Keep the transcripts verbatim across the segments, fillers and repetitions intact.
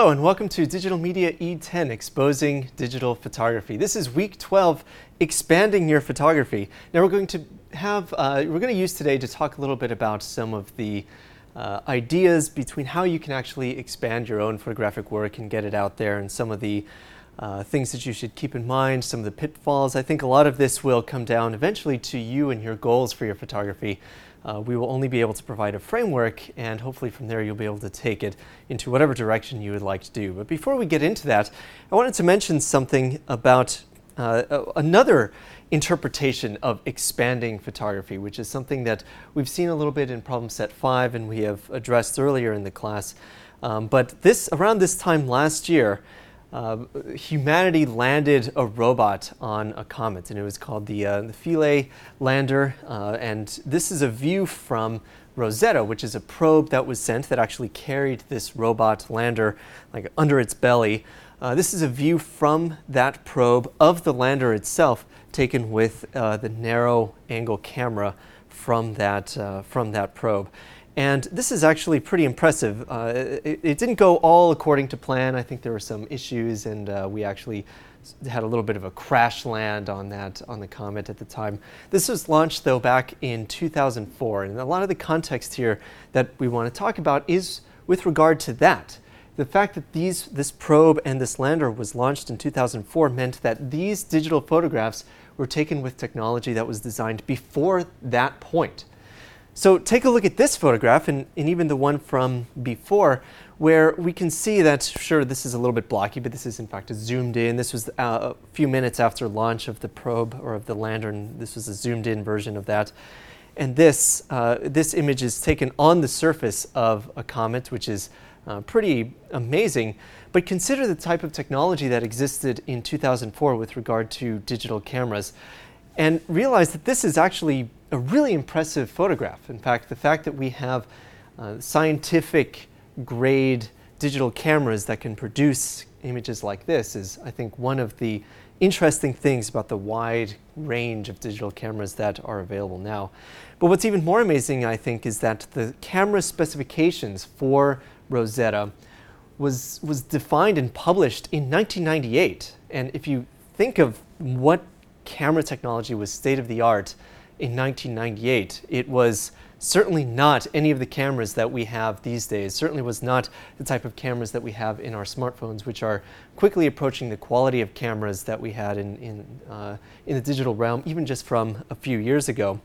Hello and welcome to Digital Media E ten, Exposing Digital Photography. This is week twelve, Expanding Your Photography. Now we're going to have, uh, we're going to use today to talk a little bit about some of the uh, ideas between how you can actually expand your own photographic work and get it out there, and some of the uh, things that you should keep in mind, some of the pitfalls. I think a lot of this will come down eventually to you and your goals for your photography. Uh, we will only be able to provide a framework, and hopefully from there you'll be able to take it into whatever direction you would like to do. But before we get into that, I wanted to mention something about uh, another interpretation of expanding photography, which is something that we've seen a little bit in problem set five and we have addressed earlier in the class. Um, but this around this time last year, Uh, humanity landed a robot on a comet, and it was called the, uh, the Philae lander, uh, and this is a view from Rosetta, which is a probe that was sent that actually carried this robot lander like under its belly. Uh, this is a view from that probe of the lander itself, taken with uh, the narrow angle camera from that, uh, from that probe. And this is actually pretty impressive. Uh, it, it didn't go all according to plan. I think there were some issues, and uh, we actually had a little bit of a crash land on that on the comet at the time. This was launched though back in two thousand four, and a lot of the context here that we want to talk about is with regard to that. The fact that these this probe and this lander was launched in two thousand four meant that these digital photographs were taken with technology that was designed before that point. So take a look at this photograph, and, and even the one from before, where we can see that, sure, this is a little bit blocky, but this is in fact a zoomed in. This was uh, a few minutes after launch of the probe or of the lander, and this was a zoomed in version of that. And this, uh, this image is taken on the surface of a comet, which is uh, pretty amazing. But consider the type of technology that existed in two thousand four with regard to digital cameras, and realize that this is actually a really impressive photograph. In fact, the fact that we have uh, scientific grade digital cameras that can produce images like this is, I think, one of the interesting things about the wide range of digital cameras that are available now. But what's even more amazing, I think, is that the camera specifications for Rosetta was, was defined and published in nineteen ninety-eight. And if you think of what camera technology was state-of-the-art in nineteen ninety-eight, it was certainly not any of the cameras that we have these days, certainly was not the type of cameras that we have in our smartphones, which are quickly approaching the quality of cameras that we had in, in, uh, in the digital realm, even just from a few years ago.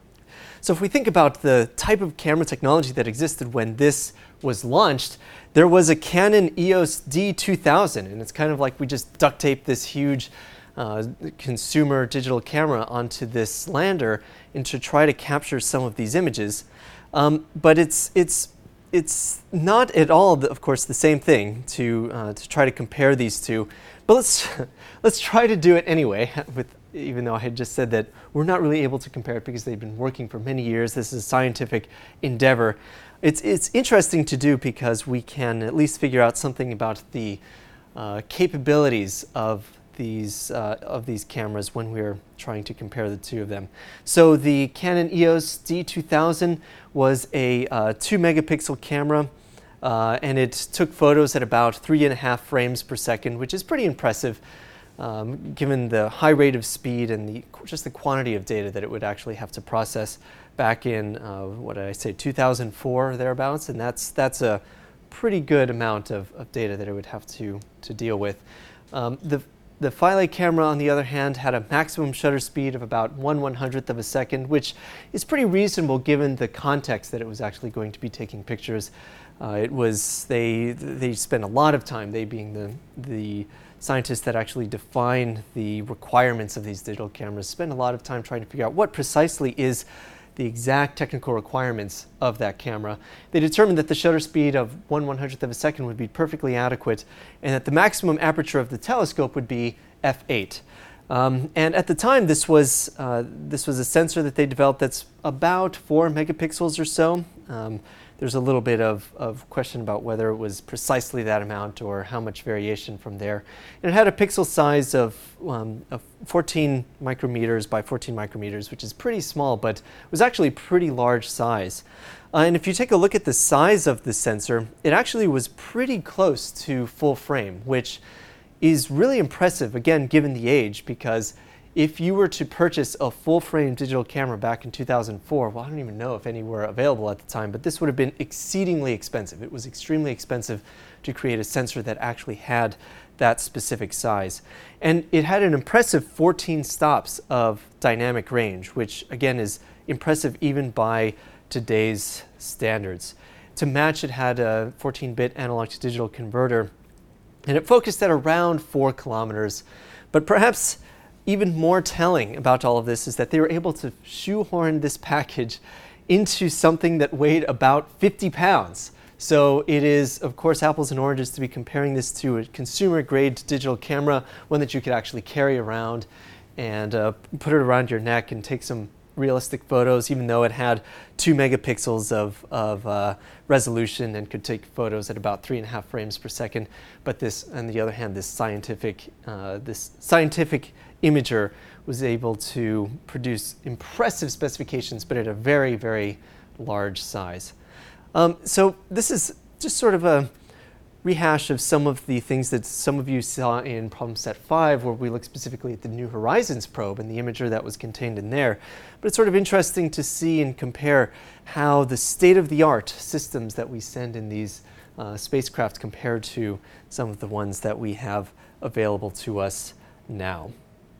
So if we think about the type of camera technology that existed when this was launched, there was a Canon E O S D two thousand, and it's kind of like we just duct taped this huge Uh, consumer digital camera onto this lander and to try to capture some of these images. Um, but it's, it's, it's not at all, the, of course, the same thing to, uh, to try to compare these two. But let's, let's try to do it anyway, with, even though I had just said that we're not really able to compare it because they've been working for many years. This is a scientific endeavor. It's, it's interesting to do because we can at least figure out something about the uh, capabilities of These, uh, of these cameras when we're trying to compare the two of them. So the Canon E O S D two thousand was a uh, two megapixel camera, uh, and it took photos at about three and a half frames per second, which is pretty impressive um, given the high rate of speed and the, just the quantity of data that it would actually have to process back in, uh, what did I say, two thousand four or thereabouts, and that's, that's a pretty good amount of, of data that it would have to, to deal with. Um, the The Philae camera, on the other hand, had a maximum shutter speed of about one one hundredth of a second, which is pretty reasonable given the context that it was actually going to be taking pictures. Uh, it was, they, they spent a lot of time, they being the, the scientists that actually define the requirements of these digital cameras, spend a lot of time trying to figure out what precisely is the exact technical requirements of that camera. They determined that the shutter speed of one one hundredth of a second would be perfectly adequate, and that the maximum aperture of the telescope would be f eight. Um, and at the time, this was, uh, this was a sensor that they developed that's about four megapixels or so. Um, there's a little bit of, of question about whether it was precisely that amount or how much variation from there. And it had a pixel size of, um, of fourteen micrometers by fourteen micrometers, which is pretty small, but it was actually a pretty large size. Uh, and if you take a look at the size of the sensor, it actually was pretty close to full frame, which is really impressive, again, given the age, because if you were to purchase a full-frame digital camera back in two thousand four, well, I don't even know if any were available at the time, but this would have been exceedingly expensive. It was extremely expensive to create a sensor that actually had that specific size. And it had an impressive fourteen stops of dynamic range, which, again, is impressive even by today's standards. To match, it had a fourteen bit analog to digital converter, and it focused at around four kilometers. But perhaps even more telling about all of this is that they were able to shoehorn this package into something that weighed about fifty pounds. So it is, of course, apples and oranges to be comparing this to a consumer-grade digital camera, one that you could actually carry around and uh, put it around your neck and take some realistic photos, even though it had two megapixels of, of uh, resolution and could take photos at about three and a half frames per second. But this, on the other hand, this scientific, uh, this scientific imager was able to produce impressive specifications, but at a very, very large size. Um, so this is just sort of a rehash of some of the things that some of you saw in problem set five, where we looked specifically at the New Horizons probe and the imager that was contained in there. But it's sort of interesting to see and compare how the state-of-the-art systems that we send in these uh, spacecraft compare to some of the ones that we have available to us now.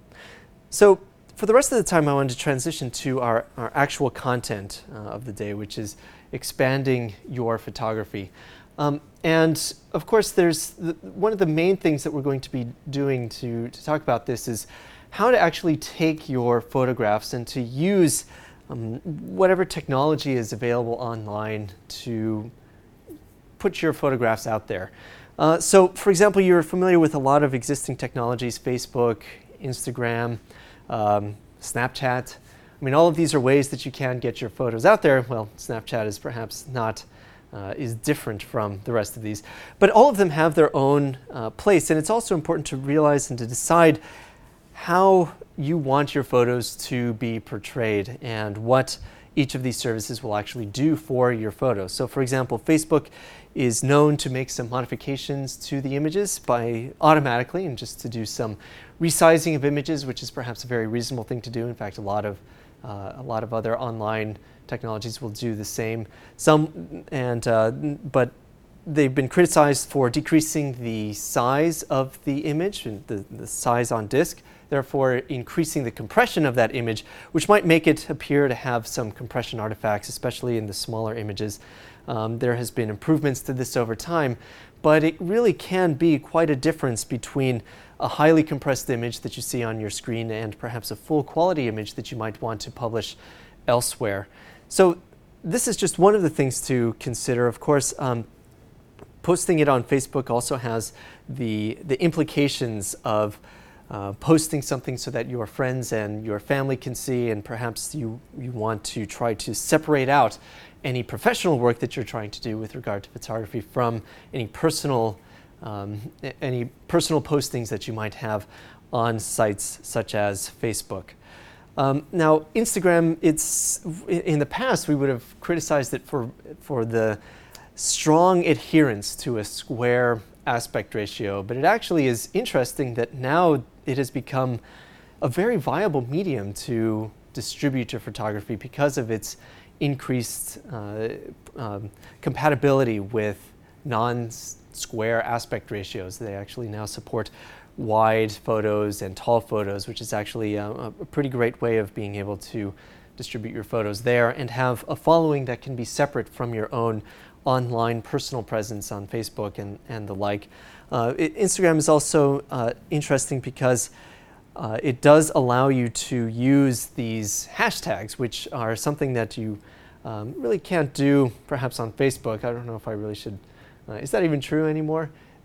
So for the rest of the time, I wanted to transition to our, our actual content uh, of the day, which is expanding your photography. Um, and of course, there's the, one of the main things that we're going to be doing to, to talk about this is how to actually take your photographs and to use um, whatever technology is available online to put your photographs out there. Uh, so, for example, you're familiar with a lot of existing technologies, Facebook, Instagram, um, Snapchat. I mean, all of these are ways that you can get your photos out there. Well, Snapchat is perhaps not Uh, is different from the rest of these. But all of them have their own uh, place, and it's also important to realize and to decide how you want your photos to be portrayed and what each of these services will actually do for your photos. So for example, Facebook is known to make some modifications to the images by automatically and just to do some resizing of images, which is perhaps a very reasonable thing to do. In fact, a lot of uh, a lot of other online technologies will do the same. Some, and uh, but they've been criticized for decreasing the size of the image, the, the size on disk, therefore increasing the compression of that image, which might make it appear to have some compression artifacts, especially in the smaller images. Um, there has been improvements to this over time, but it really can be quite a difference between a highly compressed image that you see on your screen and perhaps a full quality image that you might want to publish elsewhere. So this is just one of the things to consider. Of course, um, posting it on Facebook also has the, the implications of uh, posting something so that your friends and your family can see, and perhaps you, you want to try to separate out any professional work that you're trying to do with regard to photography from any personal, um, any personal postings that you might have on sites such as Facebook. Um, now, Instagram, it's, in the past, we would have criticized it for, for the strong adherence to a square aspect ratio, but it actually is interesting that now it has become a very viable medium to distribute your photography because of its increased uh, um, compatibility with non-square aspect ratios. They actually now support wide photos and tall photos, which is actually a, a pretty great way of being able to distribute your photos there and have a following that can be separate from your own online personal presence on Facebook and, and the like. Uh, it, Instagram is also uh, interesting because uh, it does allow you to use these hashtags, which are something that you um, really can't do perhaps on Facebook. I don't know if I really should, uh, is that even true anymore?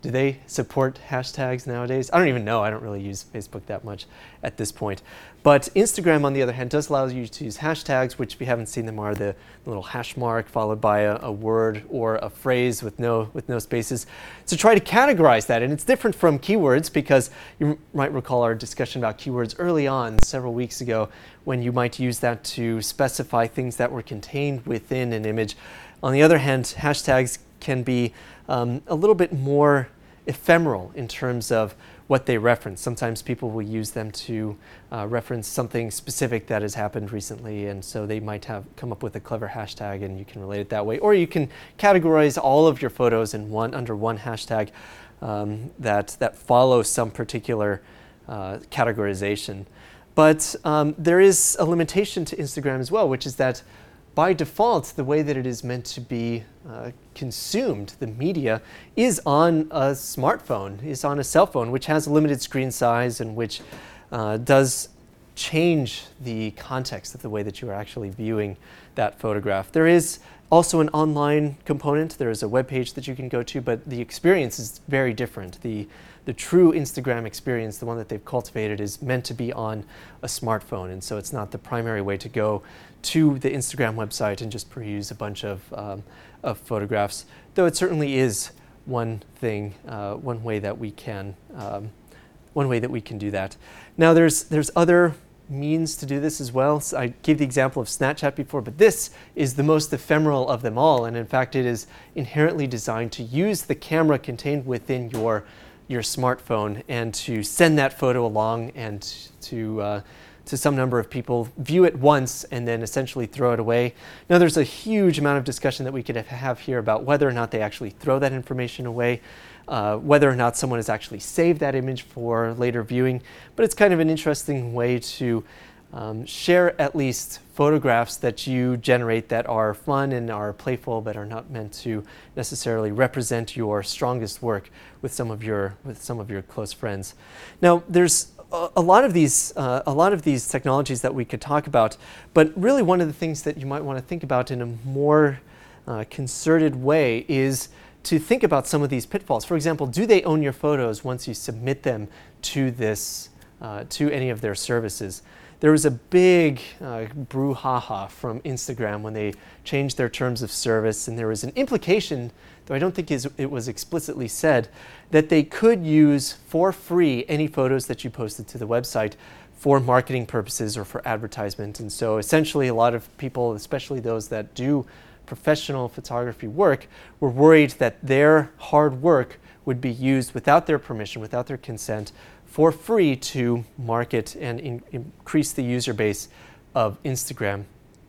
Do they support hashtags nowadays? I don't even know. I don't really use Facebook that much at this point. But Instagram, on the other hand, does allow you to use hashtags, which, if you haven't seen them, are the little hash mark followed by a, a word or a phrase with no, with no spaces. So try to categorize that. And it's different from keywords, because you might recall our discussion about keywords early on several weeks ago, when you might use that to specify things that were contained within an image. On the other hand, hashtags can be um, a little bit more ephemeral in terms of what they reference. Sometimes people will use them to uh, reference something specific that has happened recently, and so they might have come up with a clever hashtag, and you can relate it that way. Or you can categorize all of your photos in one under one hashtag um, that that follows some particular uh, categorization. But um, there is a limitation to Instagram as well, which is that by default, the way that it is meant to be uh, consumed, the media, is on a smartphone, is on a cell phone, which has a limited screen size and which uh, does change the context of the way that you are actually viewing that photograph. There is also an online component. There is a web page that you can go to, but the experience is very different. The The true Instagram experience, the one that they've cultivated, is meant to be on a smartphone, and so it's not the primary way to go to the Instagram website and just peruse a bunch of, um, of photographs, though it certainly is one thing, uh, one way that we can, um, one way that we can do that. Now there's, there's other means to do this as well. So I gave the example of Snapchat before, but this is the most ephemeral of them all, and in fact it is inherently designed to use the camera contained within your your smartphone and to send that photo along and to uh, to some number of people, view it once, and then essentially throw it away. Now there's a huge amount of discussion that we could have here about whether or not they actually throw that information away, uh, whether or not someone has actually saved that image for later viewing. But it's kind of an interesting way to um, share at least photographs that you generate that are fun and are playful, but are not meant to necessarily represent your strongest work with some of your with some of your close friends. Now, there's a, a lot of these uh, a lot of these technologies that we could talk about, but really one of the things that you might want to think about in a more uh, concerted way is to think about some of these pitfalls. For example, do they own your photos once you submit them to this uh, to any of their services? There was a big uh, brouhaha from Instagram when they changed their terms of service, and there was an implication, though I don't think it was explicitly said, that they could use for free any photos that you posted to the website for marketing purposes or for advertisement. And so essentially a lot of people, especially those that do professional photography work, were worried that their hard work would be used without their permission, without their consent, for free to market and in, increase the user base of Instagram.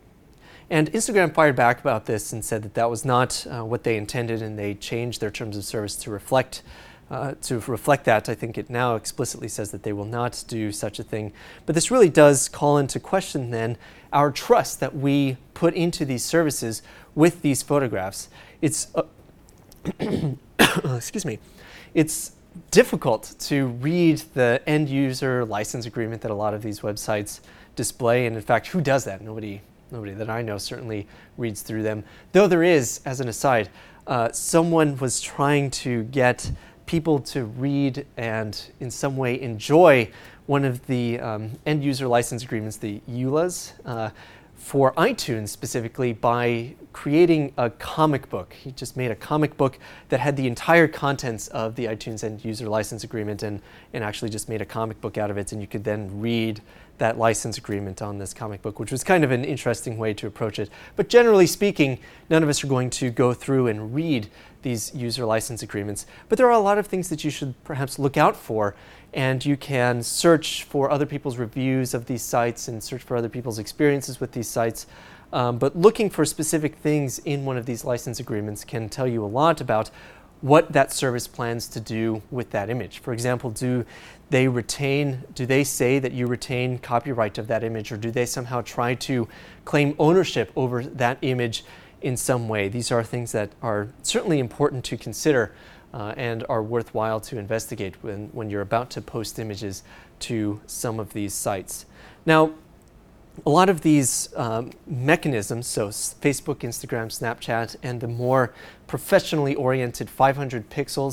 And Instagram fired back about this and said that that was not uh, what they intended, and they changed their terms of service to reflect uh, to reflect that. I think it now explicitly says that they will not do such a thing. But this really does call into question then our trust that we put into these services with these photographs. It's uh, excuse me. It's difficult to read the end user license agreement that a lot of these websites display, and in fact, who does that? Nobody, nobody that I know certainly reads through them. Though there is, as an aside, uh, someone was trying to get people to read and in some way enjoy one of the um, end user license agreements, the E U L As, uh, for iTunes specifically, by creating a comic book. He just made a comic book that had the entire contents of the iTunes end user license agreement, and, and actually just made a comic book out of it, and you could then read that license agreement on this comic book, which was kind of an interesting way to approach it. But generally speaking, none of us are going to go through and read these user license agreements. But there are a lot of things that you should perhaps look out for, and you can search for other people's reviews of these sites and search for other people's experiences with these sites. Um, but looking for specific things in one of these license agreements can tell you a lot about what that service plans to do with that image. For example, do they retain, do they say that you retain copyright of that image, or do they somehow try to claim ownership over that image in some way? These are things that are certainly important to consider uh, and are worthwhile to investigate when, when you're about to post images to some of these sites. Now, a lot of these um, mechanisms, so Facebook, Instagram, Snapchat, and the more professionally oriented five hundred pixels,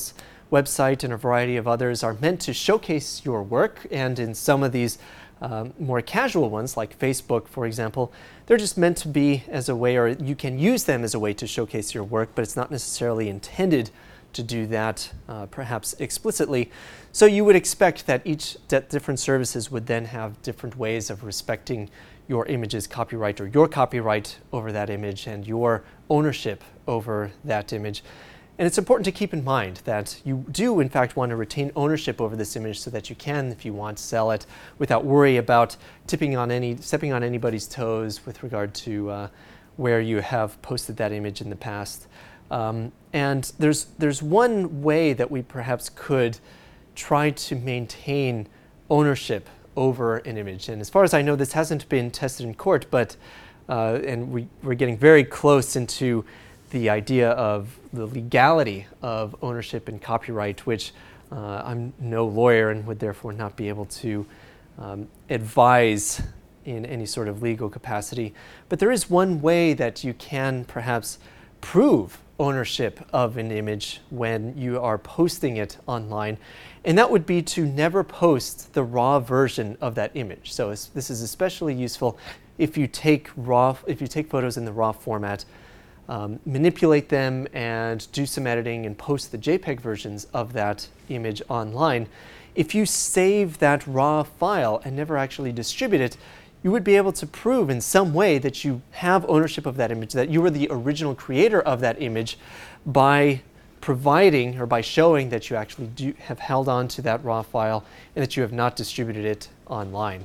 website and a variety of others are meant to showcase your work, and in some of these um, more casual ones, like Facebook, for example, they're just meant to be as a way, or you can use them as a way to showcase your work, but it's not necessarily intended to do that uh, perhaps explicitly. So you would expect that each that different services would then have different ways of respecting your image's copyright, or your copyright over that image, and your ownership over that image. And it's important to keep in mind that you do in fact want to retain ownership over this image so that you can, if you want, sell it without worry about tipping on any, stepping on anybody's toes with regard to uh, where you have posted that image in the past. Um, and there's, there's one way that we perhaps could try to maintain ownership over an image. And as far as I know, this hasn't been tested in court, but uh, and we, we're getting very close into the idea of the legality of ownership and copyright, which uh, I'm no lawyer and would therefore not be able to um, advise in any sort of legal capacity. But there is one way that you can perhaps prove ownership of an image when you are posting it online, and that would be to never post the raw version of that image. So this is especially useful if you take raw, if you take photos in the raw format, um, manipulate them and do some editing and post the JPEG versions of that image online. If you save that raw file and never actually distribute it, you would be able to prove in some way that you have ownership of that image, that you were the original creator of that image, by providing or by showing that you actually do have held on to that raw file and that you have not distributed it online.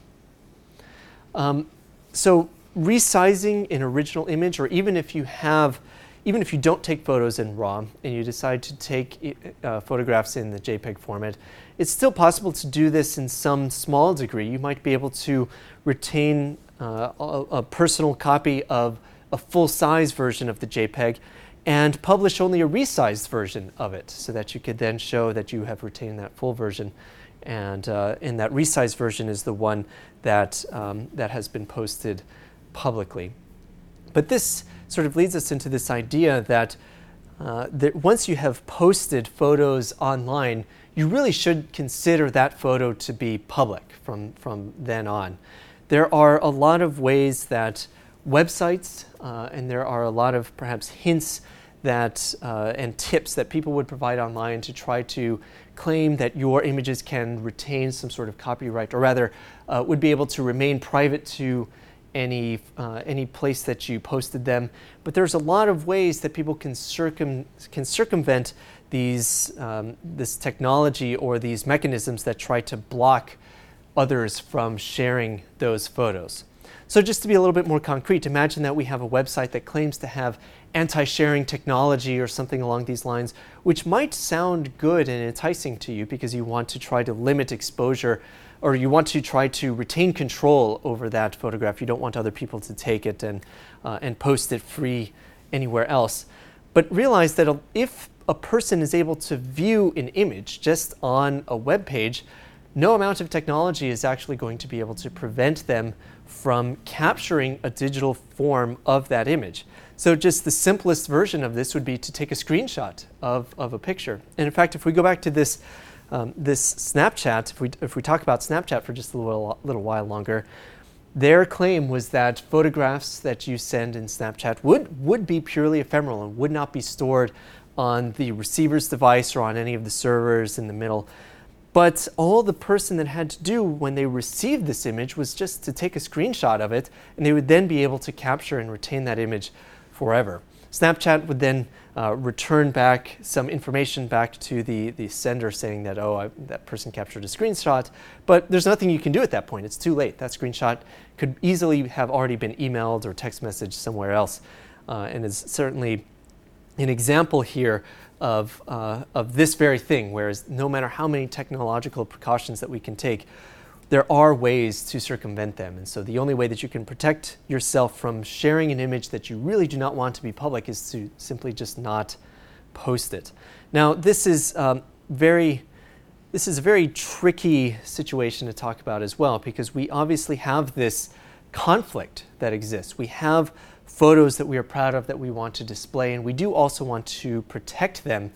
Um, so resizing an original image, or even if you have, even if you don't take photos in RAW and you decide to take uh, photographs in the JPEG format, it's still possible to do this in some small degree. You might be able to retain uh, a, a personal copy of a full-size version of the JPEG and publish only a resized version of it, so that you could then show that you have retained that full version. And, uh, and that resized version is the one that, um, that has been posted publicly. But this sort of leads us into this idea that, uh, that once you have posted photos online, you really should consider that photo to be public from, from then on. There are a lot of ways that websites, uh, and there are a lot of perhaps hints that uh, and tips that people would provide online to try to claim that your images can retain some sort of copyright, or rather uh, would be able to remain private to any uh, any place that you posted them. But there's a lot of ways that people can circum can circumvent these um, this technology or these mechanisms that try to block others from sharing those photos. So just to be a little bit more concrete, imagine that we have a website that claims to have anti-sharing technology or something along these lines, which might sound good and enticing to you because you want to try to limit exposure, or you want to try to retain control over that photograph. You don't want other people to take it and, uh, and post it free anywhere else. But realize that if a person is able to view an image just on a web page, no amount of technology is actually going to be able to prevent them from capturing a digital form of that image. So just the simplest version of this would be to take a screenshot of, of a picture. And in fact, if we go back to this, um, this Snapchat, if we, if we talk about Snapchat for just a little, little while longer, their claim was that photographs that you send in Snapchat would, would be purely ephemeral and would not be stored on the receiver's device or on any of the servers in the middle. But all the person that had to do when they received this image was just to take a screenshot of it, and they would then be able to capture and retain that image forever. Snapchat would then uh, return back some information back to the, the sender saying that, oh, I, that person captured a screenshot, but there's nothing you can do at that point. It's too late. That screenshot could easily have already been emailed or text messaged somewhere else, uh, and is certainly an example here of, uh, of this very thing, whereas no matter how many technological precautions that we can take, there are ways to circumvent them. And so the only way that you can protect yourself from sharing an image that you really do not want to be public is to simply just not post it. Now, this is um, very, this is a very tricky situation to talk about as well, because we obviously have this conflict that exists. We have photos that we are proud of that we want to display, and we do also want to protect them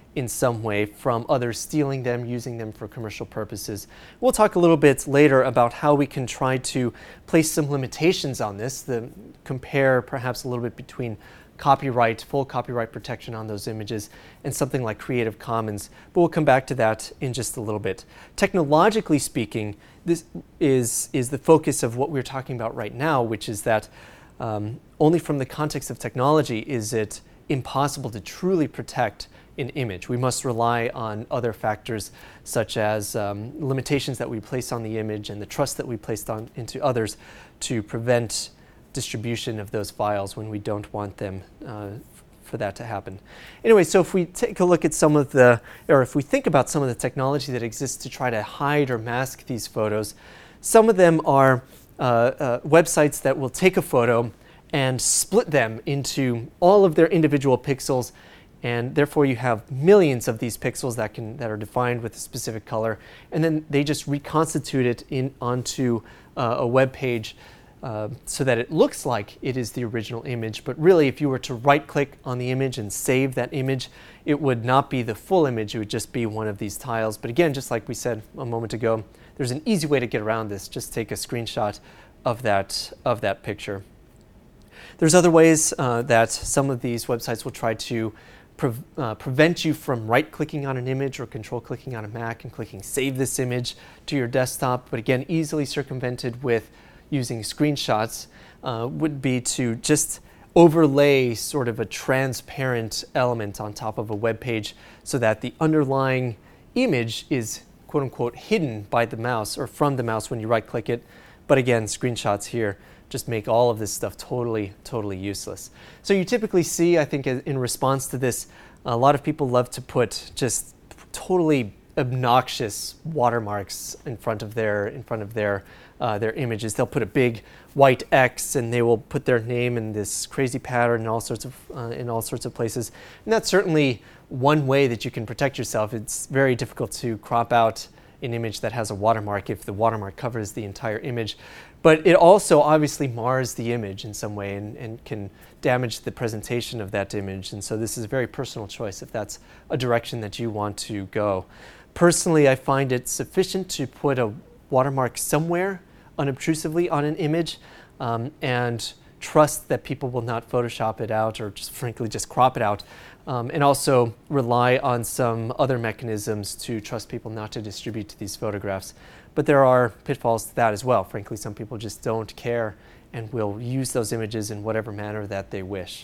in some way from others stealing them, using them for commercial purposes. We'll talk a little bit later about how we can try to place some limitations on this, the, compare perhaps a little bit between copyright, full copyright protection on those images, and something like Creative Commons, but we'll come back to that in just a little bit. Technologically speaking, this is, is the focus of what we're talking about right now, which is that um, only from the context of technology is it impossible to truly protect an image. We must rely on other factors such as um, limitations that we place on the image and the trust that we placed on into others to prevent distribution of those files when we don't want them uh, for that to happen. Anyway, so if we take a look at some of the, or if we think about some of the technology that exists to try to hide or mask these photos, some of them are uh, uh, websites that will take a photo and split them into all of their individual pixels, and therefore you have millions of these pixels that can that are defined with a specific color, and then they just reconstitute it in onto uh, a web page uh, so that it looks like it is the original image. But really, if you were to right-click on the image and save that image, it would not be the full image. It would just be one of these tiles. But again, just like we said a moment ago, there's an easy way to get around this. Just take a screenshot of that of that picture. There's other ways uh, that some of these websites will try to pre uh, prevent you from right-clicking on an image or control-clicking on a Mac and clicking Save this image to your desktop, but again, easily circumvented with using screenshots, uh, would be to just overlay sort of a transparent element on top of a web page so that the underlying image is quote-unquote hidden by the mouse or from the mouse when you right-click it. But again, screenshots here just make all of this stuff totally, totally useless. So you typically see, I think, in response to this, a lot of people love to put just totally obnoxious watermarks in front of their in front of their uh, their images. They'll put a big white X and they will put their name in this crazy pattern in all sorts of uh, in all sorts of places. And that's certainly one way that you can protect yourself. It's very difficult to crop out an image that has a watermark if the watermark covers the entire image. But it also obviously mars the image in some way and, and can damage the presentation of that image. And so this is a very personal choice if that's a direction that you want to go. Personally, I find it sufficient to put a watermark somewhere unobtrusively on an image um, and trust that people will not Photoshop it out or just frankly just crop it out. Um, and also rely on some other mechanisms to trust people not to distribute these photographs. But there are pitfalls to that as well. Frankly, some people just don't care and will use those images in whatever manner that they wish.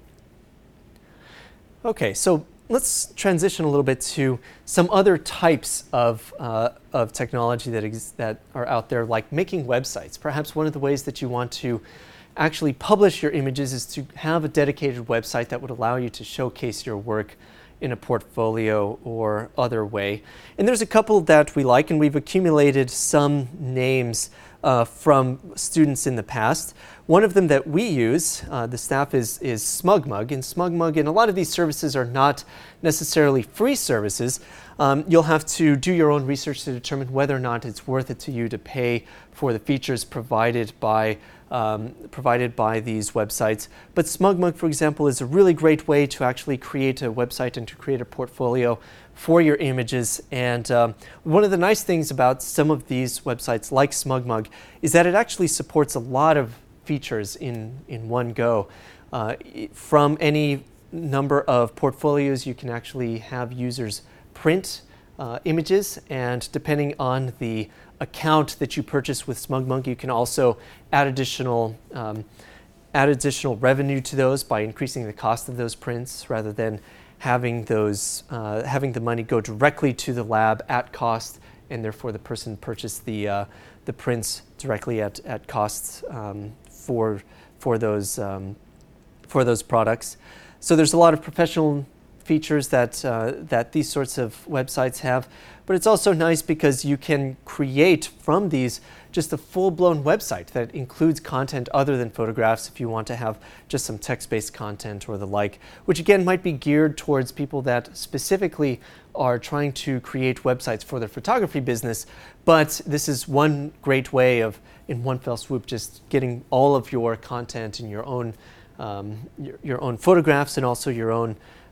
Okay, so let's transition a little bit to some other types of, uh, of technology that, ex that are out there, like making websites. Perhaps one of the ways that you want to actually publish your images is to have a dedicated website that would allow you to showcase your work in a portfolio or other way. And there's a couple that we like, and we've accumulated some names uh, from students in the past. One of them that we use, uh, the staff, is, is SmugMug. And SmugMug, and a lot of these services are not necessarily free services. Um, you'll have to do your own research to determine whether or not it's worth it to you to pay for the features provided by Um, provided by these websites. But SmugMug, for example, is a really great way to actually create a website and to create a portfolio for your images. And um, one of the nice things about some of these websites like SmugMug is that it actually supports a lot of features in, in one go. Uh, from any number of portfolios, you can actually have users print uh, images, and depending on the account that you purchase with SmugMug, you can also add additional um, add additional revenue to those by increasing the cost of those prints rather than having those uh, having the money go directly to the lab at cost, and therefore the person purchased the uh, the prints directly at at costs um, for for those um, for those products. So there's a lot of professional features that uh, that these sorts of websites have, but it's also nice because you can create from these just a full-blown website that includes content other than photographs if you want to have just some text-based content or the like, which again might be geared towards people that specifically are trying to create websites for their photography business. But this is one great way of, in one fell swoop, just getting all of your content in your own um, your, your own photographs and also your own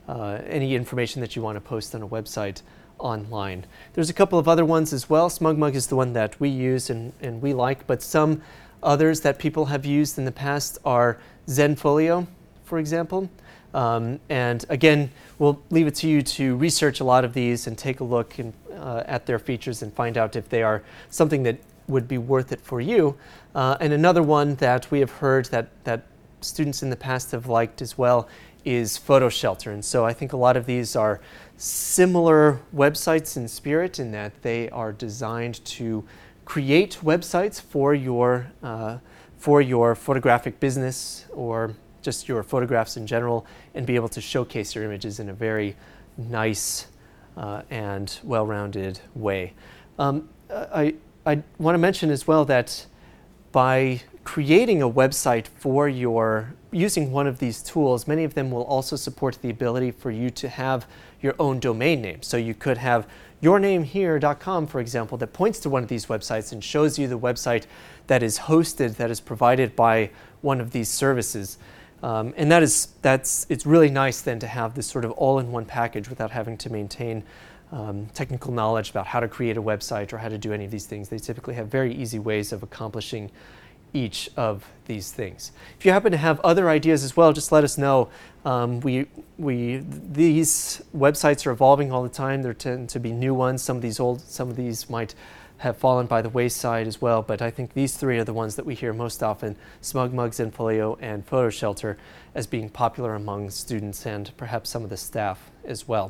uh, any information that you want to post on a website online. There's a couple of other ones as well. SmugMug is the one that we use and, and we like, but some others that people have used in the past are Zenfolio, for example. Um, and again, we'll leave it to you to research a lot of these and take a look in, uh, at their features and find out if they are something that would be worth it for you. Uh, and another one that we have heard that, that students in the past have liked as well is PhotoShelter. And so I think a lot of these are similar websites in spirit in that they are designed to create websites for your, uh, for your photographic business or just your photographs in general, and be able to showcase your images in a very nice uh, and well-rounded way. Um, I, I want to mention as well that by creating a website for your, using one of these tools, many of them will also support the ability for you to have your own domain name. So you could have your name here dot com, for example, that points to one of these websites and shows you the website that is hosted, that is provided by one of these services. Um, and that is, that's, it's really nice then to have this sort of all-in-one package without having to maintain um, technical knowledge about how to create a website or how to do any of these things. They typically have very easy ways of accomplishing each of these things. If you happen to have other ideas as well, just let us know. Um, we, we, these websites are evolving all the time. There tend to be new ones. Some of these old, some of these might have fallen by the wayside as well, but I think these three are the ones that we hear most often: SmugMug, Zenfolio, and PhotoShelter, as being popular among students and perhaps some of the staff as well.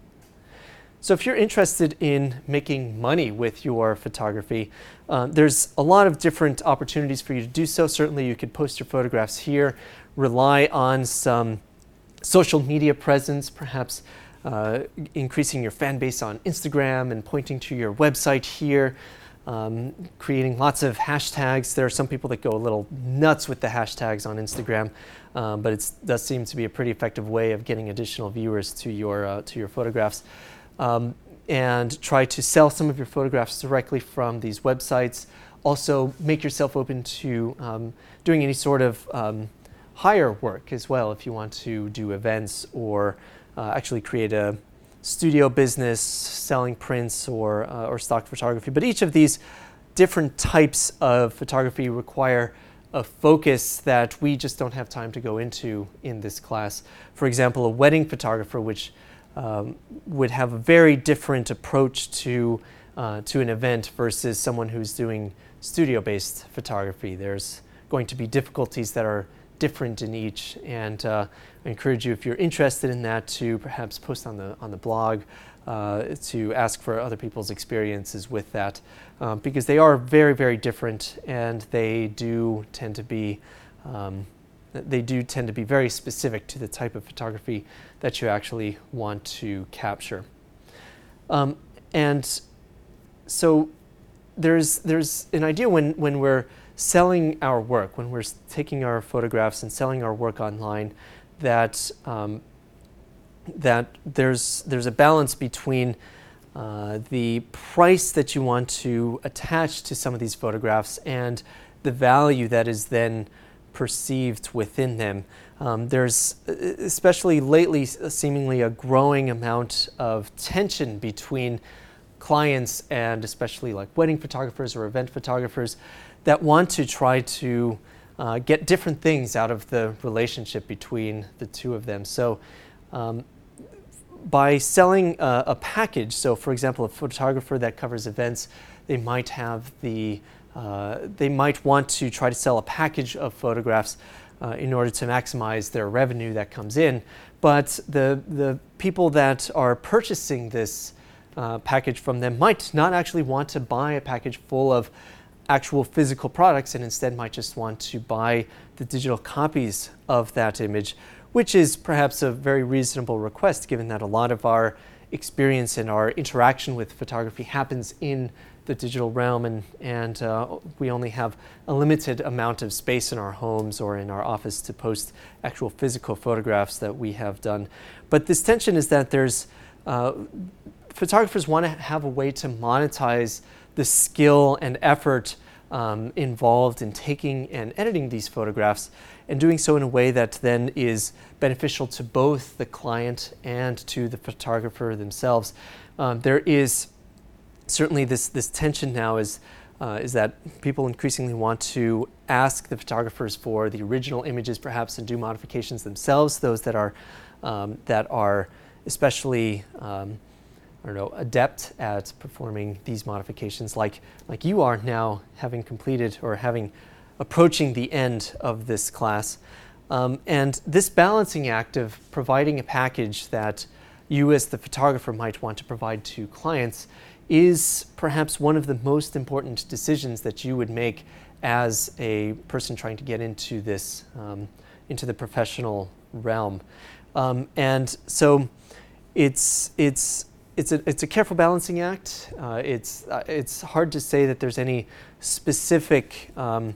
So if you're interested in making money with your photography, uh, there's a lot of different opportunities for you to do so. Certainly you could post your photographs here, rely on some social media presence, perhaps uh, increasing your fan base on Instagram and pointing to your website here, um, creating lots of hashtags. There are some people that go a little nuts with the hashtags on Instagram, um, but it does seem to be a pretty effective way of getting additional viewers to your, uh, to your photographs. Um, and try to sell some of your photographs directly from these websites. Also, make yourself open to um, doing any sort of um, hire work as well if you want to do events or uh, actually create a studio business selling prints or, uh, or stock photography. But each of these different types of photography require a focus that we just don't have time to go into in this class. For example, a wedding photographer, which Um, would have a very different approach to, uh, to an event versus someone who's doing studio-based photography. There's going to be difficulties that are different in each, and uh, I encourage you, if you're interested in that, to perhaps post on the, on the blog uh, to ask for other people's experiences with that, um, because they are very, very different, and they do tend to be um, they do tend to be very specific to the type of photography that you actually want to capture. Um, and so there's, there's an idea when, when we're selling our work, when we're taking our photographs and selling our work online, that, um, that there's, there's a balance between uh, the price that you want to attach to some of these photographs and the value that is then perceived within them. Um, there's, especially lately, seemingly a growing amount of tension between clients and especially like wedding photographers or event photographers that want to try to uh, get different things out of the relationship between the two of them. So um, by selling a, a package, so for example, a photographer that covers events, they might have the Uh, they might want to try to sell a package of photographs uh, in order to maximize their revenue that comes in. But the, the people that are purchasing this uh, package from them might not actually want to buy a package full of actual physical products, and instead might just want to buy the digital copies of that image, which is perhaps a very reasonable request, given that a lot of our experience and our interaction with photography happens in the digital realm, and, and uh, we only have a limited amount of space in our homes or in our office to post actual physical photographs that we have done. But this tension is that there's, uh, photographers want to have a way to monetize the skill and effort um, involved in taking and editing these photographs and doing so in a way that then is beneficial to both the client and to the photographer themselves. Um, there is certainly this, this tension now is, uh, is that people increasingly want to ask the photographers for the original images perhaps and do modifications themselves, those that are, um, that are especially um, I don't know, adept at performing these modifications like, like you are now, having completed or having approaching the end of this class. Um, and this balancing act of providing a package that you as the photographer might want to provide to clients is perhaps one of the most important decisions that you would make as a person trying to get into this, um, into the professional realm. Um, and so it's, it's, It's a, it's a careful balancing act. Uh, it's, uh, it's hard to say that there's any specific um,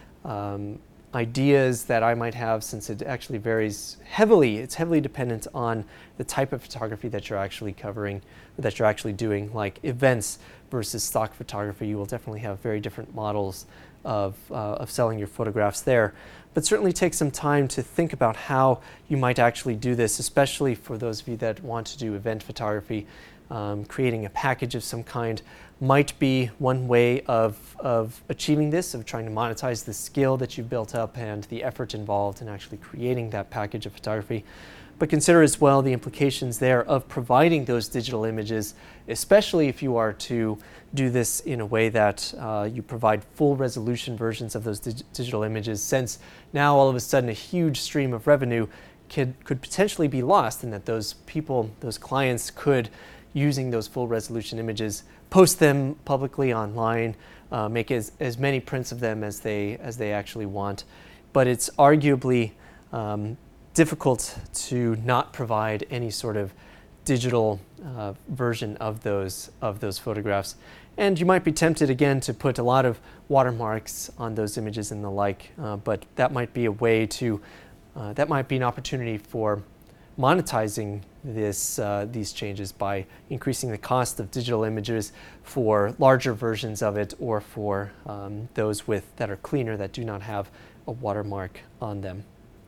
um, ideas that I might have, since it actually varies heavily. It's heavily dependent on the type of photography that you're actually covering, that you're actually doing, like events versus stock photography. You will definitely have very different models of, uh, of selling your photographs there. But certainly take some time to think about how you might actually do this, especially for those of you that want to do event photography. Um, creating a package of some kind might be one way of, of achieving this, of trying to monetize the skill that you've built up and the effort involved in actually creating that package of photography. But consider as well the implications there of providing those digital images, especially if you are to do this in a way that uh, you provide full resolution versions of those dig digital images, since now all of a sudden a huge stream of revenue could, could potentially be lost, and that those people, those clients could, using those full resolution images, post them publicly online, uh, make as, as many prints of them as they, as they actually want. But it's arguably um, difficult to not provide any sort of digital uh, version of those, of those photographs. And you might be tempted again to put a lot of watermarks on those images and the like, uh, but that might be a way to, uh, that might be an opportunity for monetizing this, uh, these changes by increasing the cost of digital images for larger versions of it, or for um, those with, that are cleaner, that do not have a watermark on them.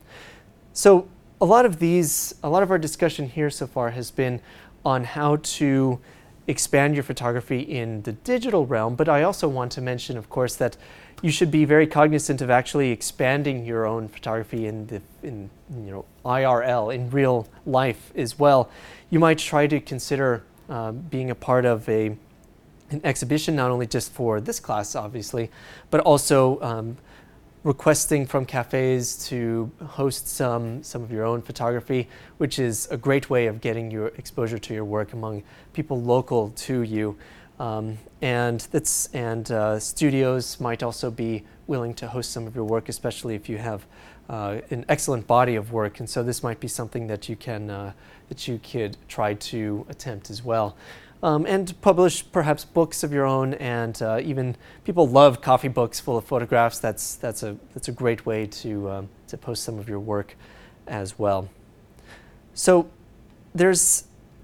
So a lot of these, a lot of our discussion here so far has been on how to expand your photography in the digital realm, but I also want to mention, of course, that you should be very cognizant of actually expanding your own photography in the, in, you know, I R L, in real life as well. You might try to consider uh, being a part of a, an exhibition, not only just for this class, obviously, but also um, requesting from cafes to host some, some of your own photography, which is a great way of getting your exposure to your work among people local to you. Um, and that's, and uh, studios might also be willing to host some of your work, especially if you have uh, an excellent body of work. And so this might be something that you can, uh, that you could try to attempt as well. Um, and publish perhaps books of your own, and uh, even people love coffee books full of photographs. That's, that's, a, that's a great way to, um, to post some of your work as well. So there's,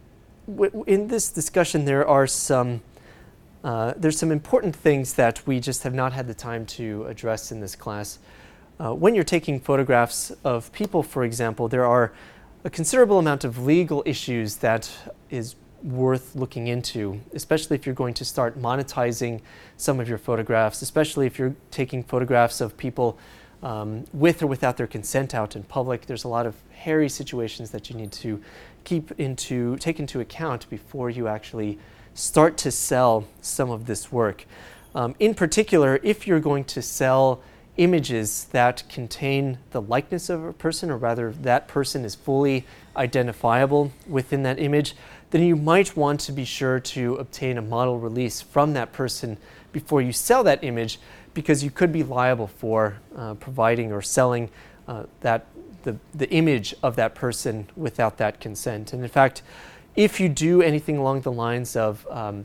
w in this discussion there are some, uh, there's some important things that we just have not had the time to address in this class. Uh, when you're taking photographs of people, for example, there are a considerable amount of legal issues that is worth looking into, especially if you're going to start monetizing some of your photographs, especially if you're taking photographs of people um, with or without their consent out in public. There's a lot of hairy situations that you need to keep into, take into account before you actually start to sell some of this work. Um, in particular, if you're going to sell images that contain the likeness of a person, or rather that person is fully identifiable within that image, then you might want to be sure to obtain a model release from that person before you sell that image, because you could be liable for uh, providing or selling uh, that the, the image of that person without that consent. And in fact, if you do anything along the lines of, um,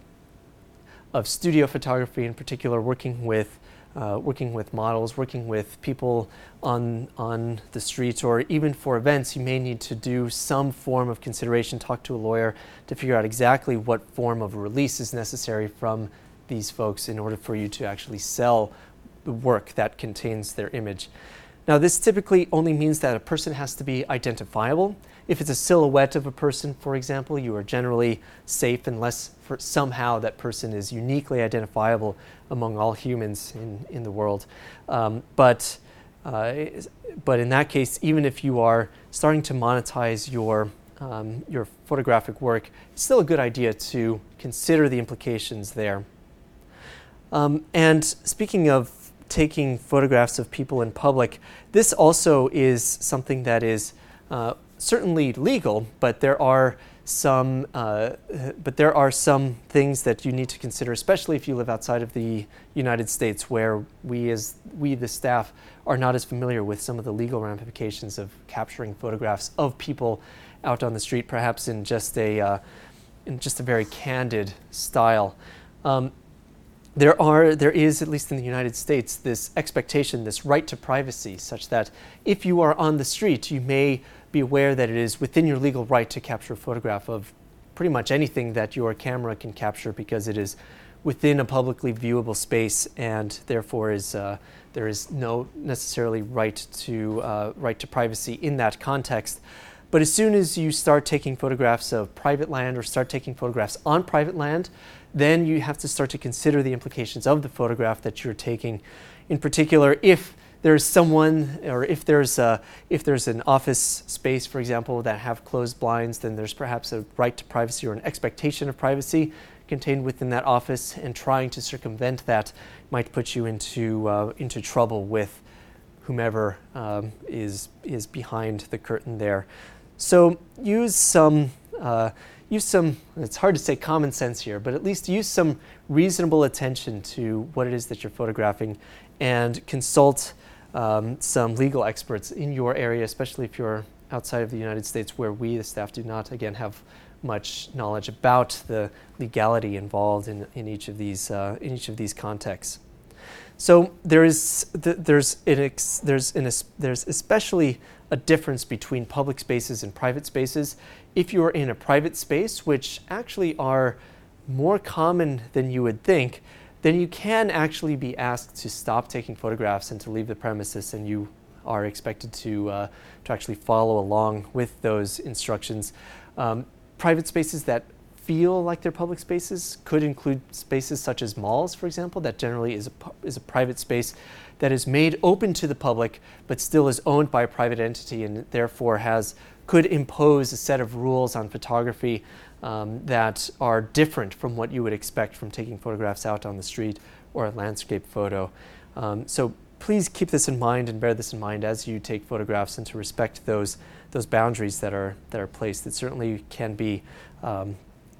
of studio photography in particular, working with Uh, working with models, working with people on, on the streets, or even for events, you may need to do some form of consideration, talk to a lawyer to figure out exactly what form of release is necessary from these folks in order for you to actually sell the work that contains their image. Now, this typically only means that a person has to be identifiable. If it's a silhouette of a person, for example, you are generally safe unless for somehow that person is uniquely identifiable among all humans in, in the world. Um, but, uh, but in that case, even if you are starting to monetize your, um, your photographic work, it's still a good idea to consider the implications there. Um, and speaking of taking photographs of people in public, this also is something that is uh, certainly legal, but there are some uh, but there are some things that you need to consider, especially if you live outside of the United States, where we as we the staff are not as familiar with some of the legal ramifications of capturing photographs of people out on the street, perhaps in just a uh, in just a very candid style. Um, There are, there is, at least in the United States, this expectation, this right to privacy, such that if you are on the street, you may be aware that it is within your legal right to capture a photograph of pretty much anything that your camera can capture, because it is within a publicly viewable space, and therefore is uh, there is no necessarily right to uh, right to privacy in that context. But as soon as you start taking photographs of private land or start taking photographs on private land, then you have to start to consider the implications of the photograph that you're taking. In particular, if there's someone, or if there's a, if there's an office space, for example, that have closed blinds, then there's perhaps a right to privacy or an expectation of privacy contained within that office, and trying to circumvent that might put you into uh, into trouble with whomever um, is is behind the curtain there. So use some. Uh, Use some, it's hard to say common sense here, but at least use some reasonable attention to what it is that you're photographing, and consult um, some legal experts in your area, especially if you're outside of the United States, where we, the staff, do not, again, have much knowledge about the legality involved in, in each of these uh, in each of these contexts. So there is th- there's an ex- there's an es- there's especially a difference between public spaces and private spaces. If you are in a private space, which actually are more common than you would think, then you can actually be asked to stop taking photographs and to leave the premises, and you are expected to uh, to actually follow along with those instructions. Um, private spaces that feel like they're public spaces could include spaces such as malls, for example, that generally is a, pu- is a private space that is made open to the public, but still is owned by a private entity, and therefore has could impose a set of rules on photography um, that are different from what you would expect from taking photographs out on the street or a landscape photo. Um, so please keep this in mind and bear this in mind as you take photographs, and to respect those those boundaries that are that are placed. It certainly can be um,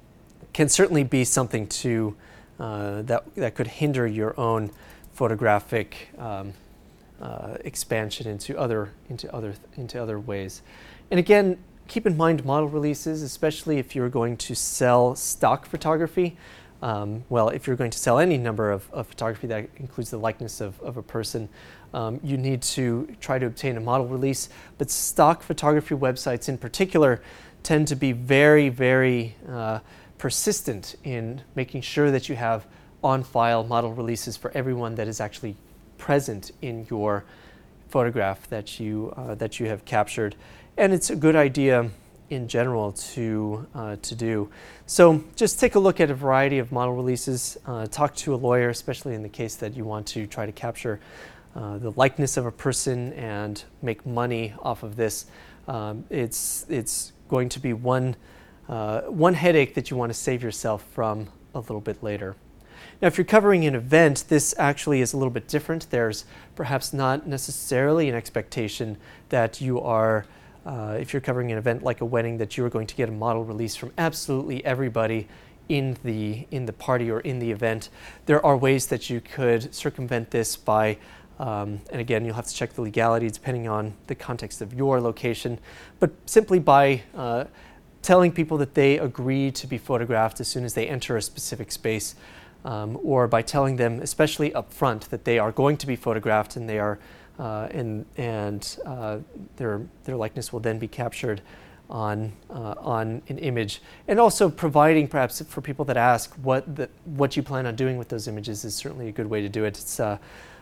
can certainly be something to uh, that that could hinder your own photographic um, uh, expansion into other into other into other ways. And again, keep in mind model releases, especially if you're going to sell stock photography. Um, well, if you're going to sell any number of, of photography that includes the likeness of, of a person, um, you need to try to obtain a model release. But stock photography websites in particular tend to be very, very uh, persistent in making sure that you have on-file model releases for everyone that is actually present in your photograph that you uh, that you have captured. And it's a good idea in general to uh, to do. So just take a look at a variety of model releases. Uh, talk to a lawyer, especially in the case that you want to try to capture uh, the likeness of a person and make money off of this. Um, it's it's going to be one uh, one headache that you want to save yourself from a little bit later. Now, if you're covering an event, this actually is a little bit different. There's perhaps not necessarily an expectation that you are Uh, if you're covering an event like a wedding, that you're going to get a model release from absolutely everybody in the in the party or in the event. There are ways that you could circumvent this by, um, and again, you'll have to check the legality depending on the context of your location, but simply by uh, telling people that they agree to be photographed as soon as they enter a specific space, um, or by telling them, especially up front, that they are going to be photographed and they are Uh, and and uh, their their likeness will then be captured on uh, on an image. And also providing, perhaps for people that ask what the, what you plan on doing with those images, is certainly a good way to do it. It's uh,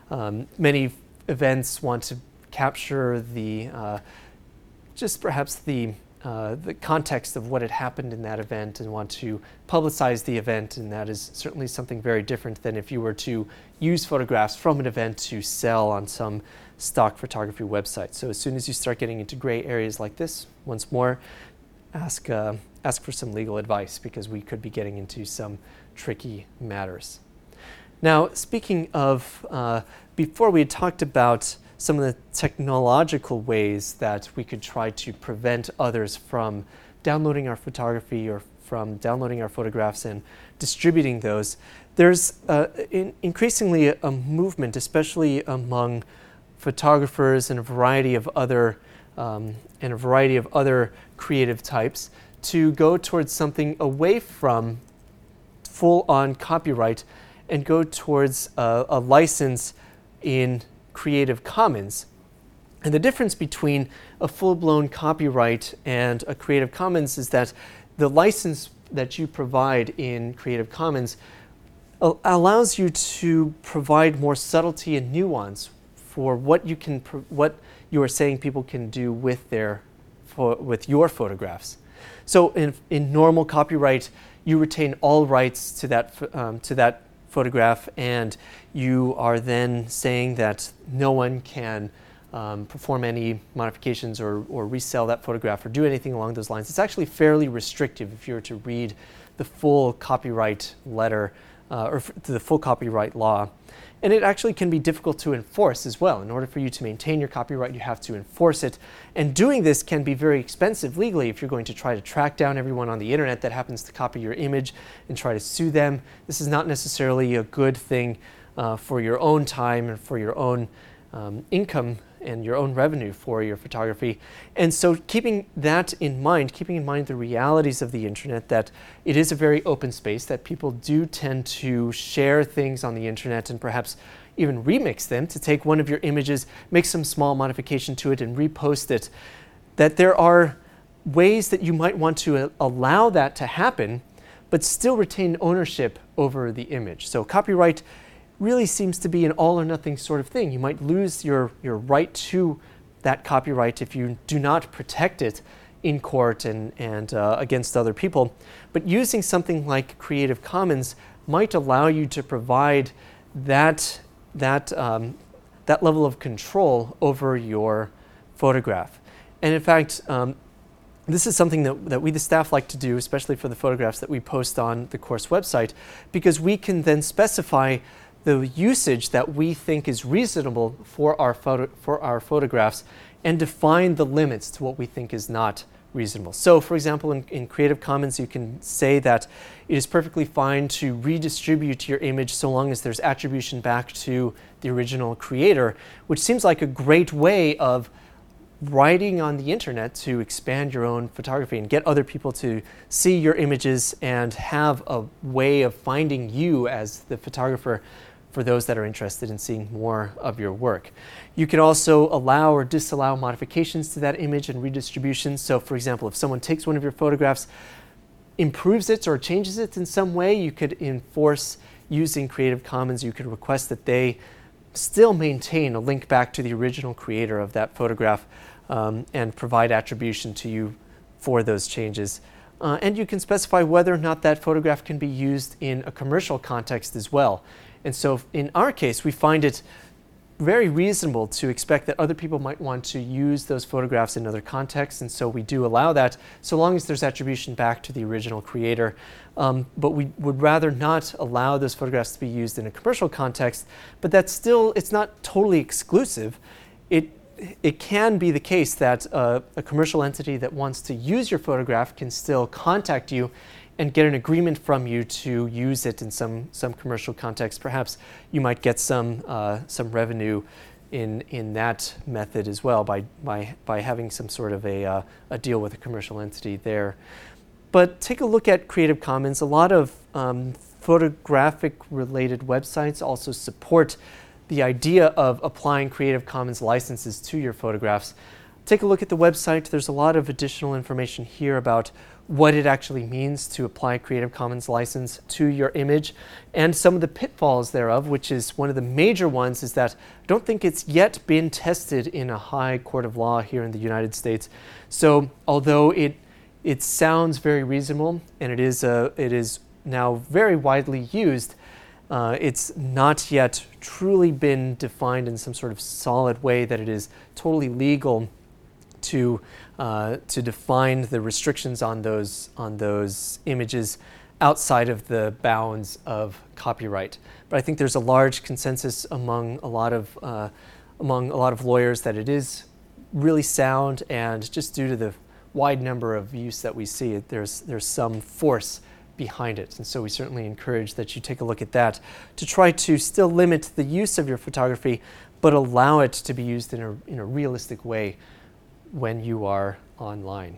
Um, many events want to capture the uh, just perhaps the uh, the context of what had happened in that event and want to publicize the event, and that is certainly something very different than if you were to use photographs from an event to sell on some stock photography website. So as soon as you start getting into gray areas like this, once more, ask uh, ask for some legal advice, because we could be getting into some tricky matters. Now, speaking of, uh, before we had talked about some of the technological ways that we could try to prevent others from downloading our photography or from downloading our photographs and distributing those. There's uh, in increasingly a, a movement, especially among photographers and a variety of other um, and a variety of other creative types, to go towards something away from full-on copyright and go towards a, a license in Creative Commons. And the difference between a full-blown copyright and a Creative Commons is that the license that you provide in Creative Commons al- allows you to provide more subtlety and nuance for what you can, pr- what you are saying people can do with their, pho- with your photographs. So in, in normal copyright, you retain all rights to that um, to that photograph, and you are then saying that no one can um, perform any modifications or, or resell that photograph or do anything along those lines. It's actually fairly restrictive if you were to read the full copyright letter uh, or f- the full copyright law. And it actually can be difficult to enforce as well. In order for you to maintain your copyright, you have to enforce it. And doing this can be very expensive legally if you're going to try to track down everyone on the internet that happens to copy your image and try to sue them. This is not necessarily a good thing uh, for your own time and for your own um, income and your own revenue for your photography. And so keeping that in mind, keeping in mind the realities of the internet, that it is a very open space, that people do tend to share things on the internet and perhaps even remix them, to take one of your images, make some small modification to it and repost it, that there are ways that you might want to allow that to happen, but still retain ownership over the image. So copyright really seems to be an all or nothing sort of thing. You might lose your, your right to that copyright if you do not protect it in court and, and uh, against other people. But using something like Creative Commons might allow you to provide that, that, um, that level of control over your photograph. And in fact, um, this is something that, that we, the staff, like to do, especially for the photographs that we post on the course website, because we can then specify the usage that we think is reasonable for our photo, for our photographs, and define the limits to what we think is not reasonable. So for example, in, in Creative Commons, you can say that it is perfectly fine to redistribute your image so long as there's attribution back to the original creator, which seems like a great way of writing on the internet to expand your own photography and get other people to see your images and have a way of finding you as the photographer for those that are interested in seeing more of your work. You can also allow or disallow modifications to that image and redistribution. So for example, if someone takes one of your photographs, improves it or changes it in some way, you could enforce using Creative Commons. You could request that they still maintain a link back to the original creator of that photograph um, and provide attribution to you for those changes. Uh, and you can specify whether or not that photograph can be used in a commercial context as well. And so in our case, we find it very reasonable to expect that other people might want to use those photographs in other contexts, and so we do allow that, so long as there's attribution back to the original creator. Um, but we would rather not allow those photographs to be used in a commercial context, but that's still, it's not totally exclusive. It, it can be the case that uh, a commercial entity that wants to use your photograph can still contact you and get an agreement from you to use it in some, some commercial context. Perhaps you might get some, uh, some revenue in, in that method as well by, by, by having some sort of a, uh, a deal with a commercial entity there. But take a look at Creative Commons. A lot of um, photographic-related websites also support the idea of applying Creative Commons licenses to your photographs. Take a look at the website. There's a lot of additional information here about what it actually means to apply Creative Commons license to your image, and some of the pitfalls thereof, which is one of the major ones is that I don't think it's yet been tested in a high court of law here in the United States. So although it it sounds very reasonable and it is a, it is now very widely used, uh, it's not yet truly been defined in some sort of solid way that it is totally legal to uh, to define the restrictions on those on those images outside of the bounds of copyright. But I think there's a large consensus among a lot of uh, among a lot of lawyers that it is really sound, and just due to the wide number of use that we see, there's there's some force behind it. And so we certainly encourage that you take a look at that to try to still limit the use of your photography, but allow it to be used in a in a realistic way when you are online.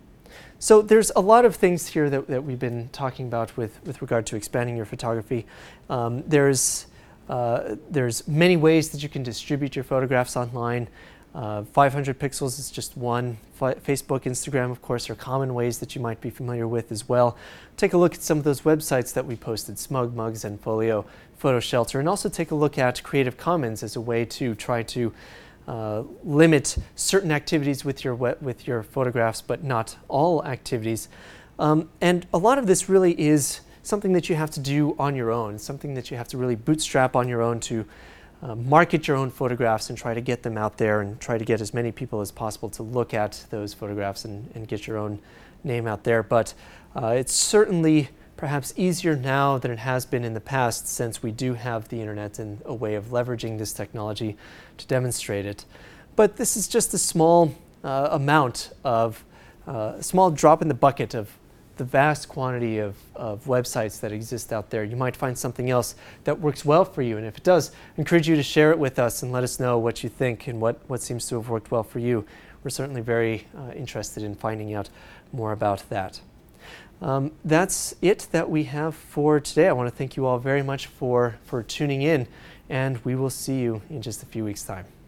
So there's a lot of things here that, that we've been talking about with, with regard to expanding your photography. Um, there's, uh, there's many ways that you can distribute your photographs online. Uh, five hundred pixels is just one. F Facebook, Instagram, of course, are common ways that you might be familiar with as well. Take a look at some of those websites that we posted, SmugMug, Zenfolio, PhotoShelter, and also take a look at Creative Commons as a way to try to Uh, limit certain activities with your web, with your photographs, but not all activities. Um, and a lot of this really is something that you have to do on your own, something that you have to really bootstrap on your own to uh, market your own photographs and try to get them out there and try to get as many people as possible to look at those photographs and, and get your own name out there. But uh, it's certainly perhaps easier now than it has been in the past, since we do have the internet and a way of leveraging this technology to demonstrate it. But this is just a small uh, amount of, uh, a small drop in the bucket of the vast quantity of, of websites that exist out there. You might find something else that works well for you, and if it does, I encourage you to share it with us and let us know what you think and what, what seems to have worked well for you. We're certainly very uh, interested in finding out more about that. Um, that's it that we have for today. I want to thank you all very much for, for tuning in, and we will see you in just a few weeks' time.